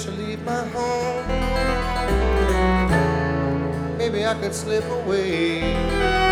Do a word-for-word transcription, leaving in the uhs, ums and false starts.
should leave my home, maybe I could slip away.